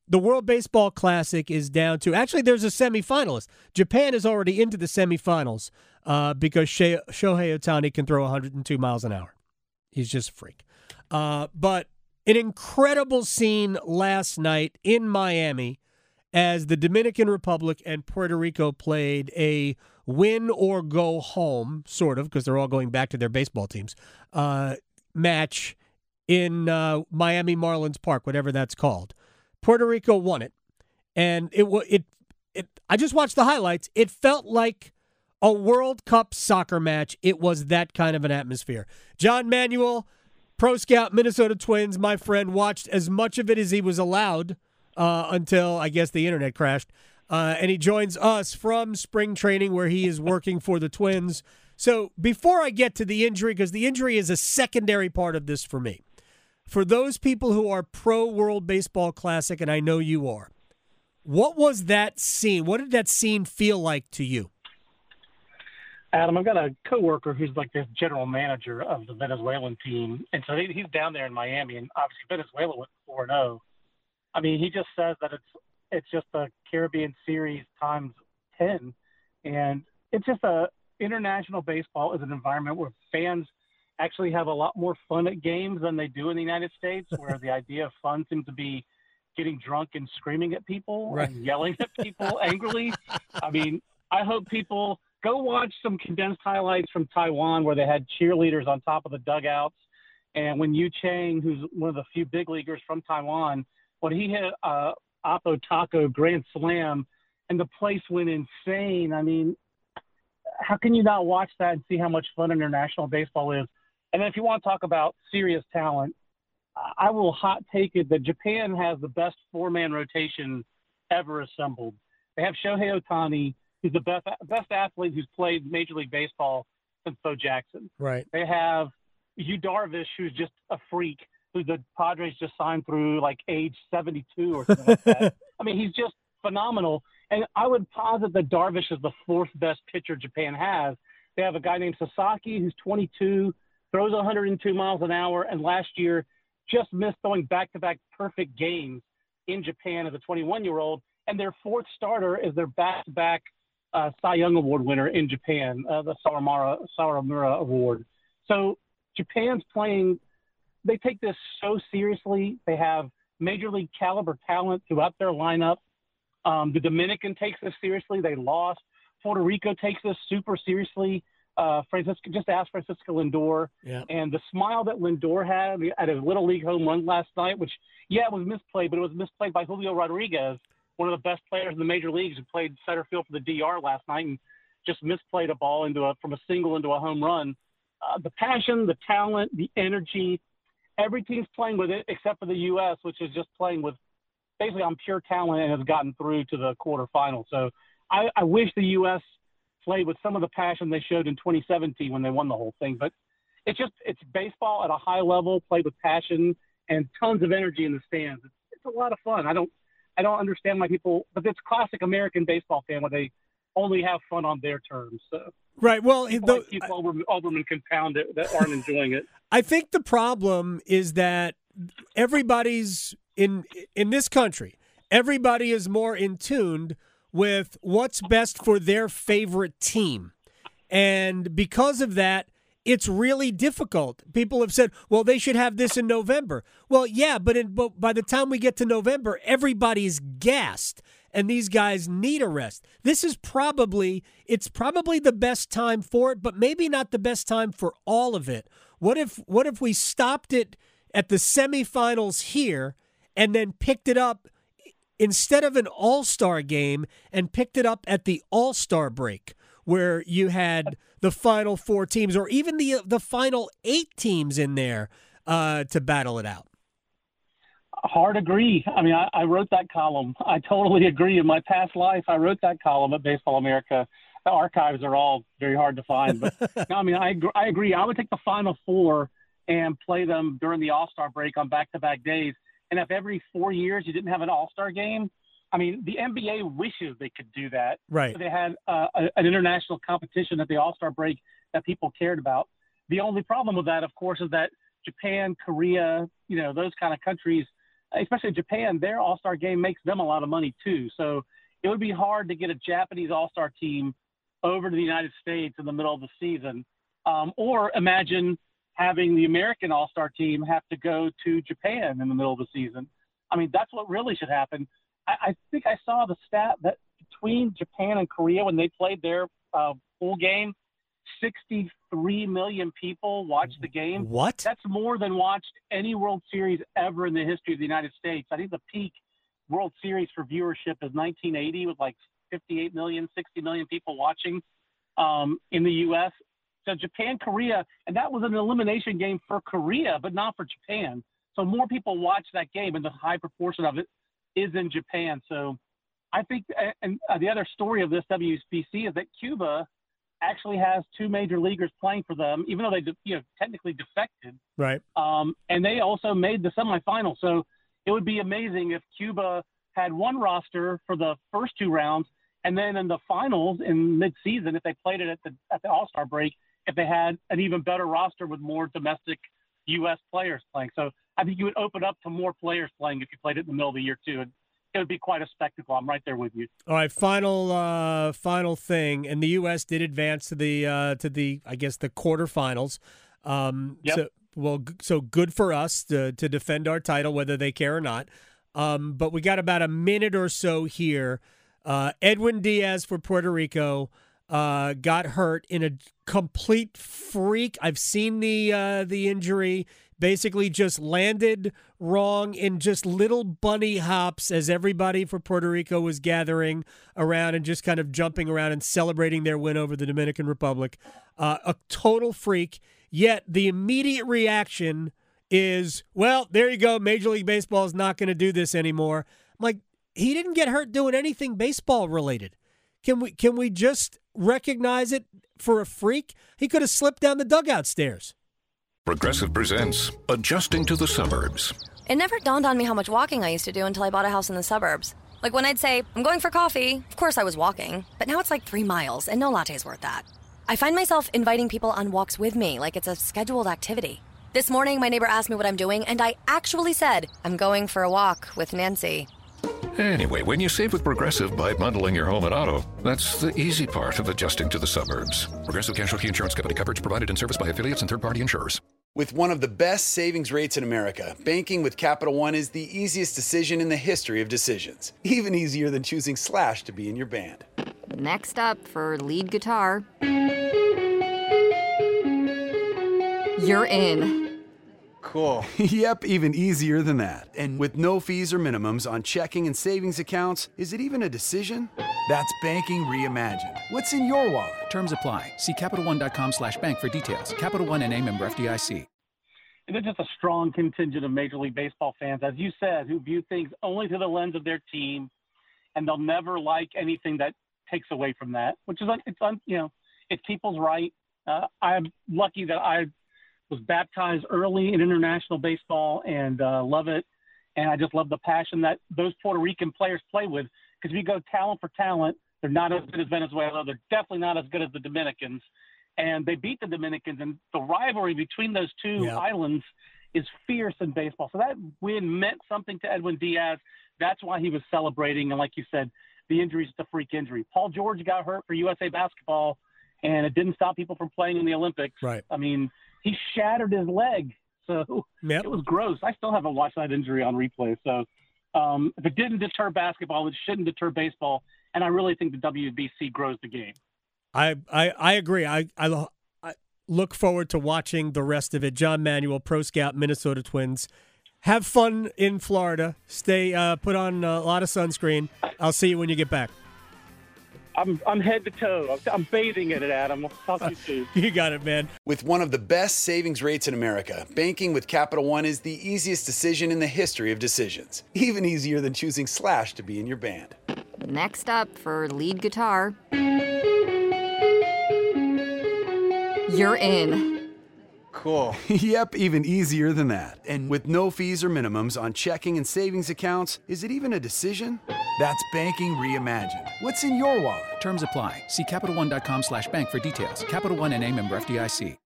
the World Baseball Classic is down to, actually there's a semifinalist. Japan is already into the semifinals because Shohei Ohtani can throw 102 miles an hour. He's just a freak. But an incredible scene last night in Miami as the Dominican Republic and Puerto Rico played a win or go home, sort of, because they're all going back to their baseball teams, match in Miami Marlins Park, whatever that's called. Puerto Rico won it, and I just watched the highlights. It felt like a World Cup soccer match. It was that kind of an atmosphere. John Manuel, Pro Scout, Minnesota Twins, my friend, watched as much of it as he was allowed until, I guess, the internet crashed. And he joins us from spring training where he is working for the Twins. So before I get to the injury, because the injury is a secondary part of this for me, for those people who are pro World Baseball Classic, and I know you are, what was that scene? What did that scene feel like to you? Adam, I've got a coworker who's like the general manager of the Venezuelan team, and so he's down there in Miami, and obviously Venezuela went 4-0. I mean, he just says that it's just a Caribbean series times 10, and it's just international baseball is an environment where fans actually have a lot more fun at games than they do in the United States, where the idea of fun seems to be getting drunk and screaming at people right. and yelling at people angrily. I mean, I hope people go watch some condensed highlights from Taiwan where they had cheerleaders on top of the dugouts. And when Yu Chang, who's one of the few big leaguers from Taiwan, when he hit Oppo Taco grand slam and the place went insane. I mean, how can you not watch that and see how much fun international baseball is? And then if you want to talk about serious talent, I will hot take it that Japan has the best four-man rotation ever assembled. They have Shohei Ohtani, who's the best athlete who's played Major League Baseball since Bo Jackson. Right. They have Yu Darvish, who's just a freak, who the Padres just signed through like age 72 or something like that. I mean, he's just phenomenal. And I would posit that Darvish is the fourth best pitcher Japan has. They have a guy named Sasaki who's 22, throws 102 miles an hour, and last year just missed throwing back-to-back perfect games in Japan as a 21-year-old. And their fourth starter is their back-to-back Cy Young Award winner in Japan, the Sawamura Award. So Japan's playing – they take this so seriously. They have major league caliber talent throughout their lineup. The Dominican takes this seriously. They lost. Puerto Rico takes this super seriously. Just ask Francisco Lindor. Yeah. And the smile that Lindor had at his Little League home run last night, which, it was misplayed, but it was misplayed by Julio Rodriguez, one of the best players in the major leagues who played center field for the DR last night and just misplayed a ball from a single into a home run. The passion, the talent, the energy, every team's playing with it except for the U.S., which is just playing with basically on pure talent and has gotten through to the quarterfinals. So I wish the U.S. played with some of the passion they showed in 2017 when they won the whole thing. But it's baseball at a high level, played with passion and tons of energy in the stands. It's a lot of fun. I don't understand why people – but it's classic American baseball fan where they only have fun on their terms. So. Right. Well, like Keith Olbermann can pound it that aren't enjoying it. I think the problem is that everybody's in this country, everybody is more in tune with what's best for their favorite team. And because of that, it's really difficult. People have said, well, they should have this in November. Well, yeah, but by the time we get to November, everybody's gassed. And these guys need a rest. It's probably the best time for it, but maybe not the best time for all of it. What if we stopped it at the semifinals here and then picked it up instead of an all-star game and picked it up at the all-star break where you had the final four teams or even the final 8 teams in there to battle it out? Hard agree. I mean, I wrote that column. I totally agree. In my past life, I wrote that column at Baseball America. The archives are all very hard to find. But no, I mean, I agree. I would take the Final Four and play them during the All-Star break on back-to-back days. And if every 4 years you didn't have an All-Star game, I mean, the NBA wishes they could do that. Right. So they had an international competition at the All-Star break that people cared about. The only problem with that, of course, is that Japan, Korea, those kind of countries especially Japan, their All-Star game makes them a lot of money too. So it would be hard to get a Japanese All-Star team over to the United States in the middle of the season. Or imagine having the American All-Star team have to go to Japan in the middle of the season. I mean, that's what really should happen. I think I saw the stat that between Japan and Korea, when they played their full game, 63 million people watched the game. What? That's more than watched any World Series ever in the history of the United States. I think the peak World Series for viewership is 1980 with like 58 million, 60 million people watching in the U.S. So Japan, Korea, and that was an elimination game for Korea, but not for Japan. So more people watch that game, and the high proportion of it is in Japan. So I think, and the other story of this WBC is that Cuba actually has two major leaguers playing for them, even though they technically defected. Right. And they also made the semifinal. So it would be amazing if Cuba had one roster for the first two rounds, and then in the finals in mid-season, if they played it at the All-Star break, if they had an even better roster with more domestic U.S. players playing. So I think you would open up to more players playing if you played it in the middle of the year too. It would be quite a spectacle. I'm right there with you. All right, final thing, and the U.S. did advance to the I guess the quarterfinals. Yep. So good for us to defend our title, whether they care or not. But we got about a minute or so here. Edwin Diaz for Puerto Rico got hurt in a complete freak. I've seen the injury. Basically just landed wrong in just little bunny hops as everybody for Puerto Rico was gathering around and just kind of jumping around and celebrating their win over the Dominican Republic. A total freak. Yet the immediate reaction is, well, there you go. Major League Baseball is not going to do this anymore. I'm like, he didn't get hurt doing anything baseball related. Can we just recognize it for a freak? He could have slipped down the dugout stairs. Progressive presents Adjusting to the Suburbs. It never dawned on me how much walking I used to do until I bought a house in the suburbs. Like when I'd say, I'm going for coffee, of course I was walking, but now it's like 3 miles and no latte's worth that. I find myself inviting people on walks with me like it's a scheduled activity. This morning, my neighbor asked me what I'm doing, and I actually said, I'm going for a walk with Nancy. Anyway, when you save with Progressive by bundling your home and auto, that's the easy part of adjusting to the suburbs. Progressive Casualty Insurance Company. Coverage provided in service by affiliates and third-party insurers. With one of the best savings rates in America, banking with Capital One is the easiest decision in the history of decisions. Even easier than choosing Slash to be in your band. Next up for lead guitar. You're in. Cool. Yep, even easier than that. And with no fees or minimums on checking and savings accounts, is it even a decision? That's banking reimagined. What's in your wallet? Terms apply. See CapitalOne.com/bank for details. Capital One N.A. member FDIC. And there's just a strong contingent of Major League Baseball fans, as you said, who view things only through the lens of their team, and they'll never like anything that takes away from that, which is it's people's right. I'm lucky that I was baptized early in international baseball and love it. And I just love the passion that those Puerto Rican players play with. Because if you go talent for talent, they're not as good as Venezuela. They're definitely not as good as the Dominicans. And they beat the Dominicans. And the rivalry between those two islands is fierce in baseball. So that win meant something to Edwin Diaz. That's why he was celebrating. And like you said, the injury is a freak injury. Paul George got hurt for USA Basketball, and it didn't stop people from playing in the Olympics. Right. I mean, he shattered his leg. So It was gross. I still haven't watched that injury on replay. So if it didn't deter basketball, it shouldn't deter baseball. And I really think the WBC grows the game. I agree. I look forward to watching the rest of it. John Manuel, Pro Scout, Minnesota Twins. Have fun in Florida. Stay, put on a lot of sunscreen. I'll see you when you get back. I'm head to toe. I'm bathing in it, Adam. I'll talk to you soon. You got it, man. With one of the best savings rates in America, banking with Capital One is the easiest decision in the history of decisions. Even easier than choosing Slash to be in your band. Next up for lead guitar. You're in. Cool. Yep, even easier than that. And with no fees or minimums on checking and savings accounts, is it even a decision? That's banking reimagined. What's in your wallet? Terms apply. See CapitalOne.com/bank for details. Capital One N.A. member FDIC.